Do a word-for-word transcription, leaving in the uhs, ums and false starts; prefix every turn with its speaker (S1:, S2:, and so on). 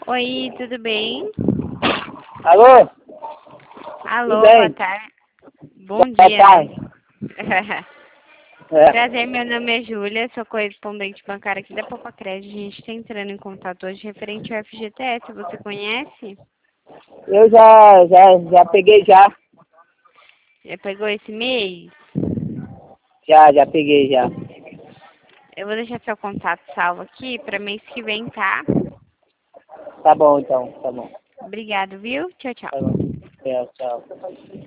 S1: Oi, tudo bem?
S2: Alô?
S1: Alô,
S2: Tudo bem?
S1: boa tarde. Bom
S2: Boa
S1: dia,
S2: tarde.
S1: né?
S2: É.
S1: Prazer, meu nome é Júlia, sou correspondente bancária aqui da Poupa Crédito. A gente está entrando em contato hoje referente ao F G T S, você conhece?
S2: Eu já, já, já peguei já.
S1: Já pegou esse mês?
S2: Já, já peguei já.
S1: Eu vou deixar seu contato salvo aqui para mês que vem, tá?
S2: Tá bom então, tá bom.
S1: Obrigado, viu? Tchau, tchau.
S2: Tá bom. É, tchau.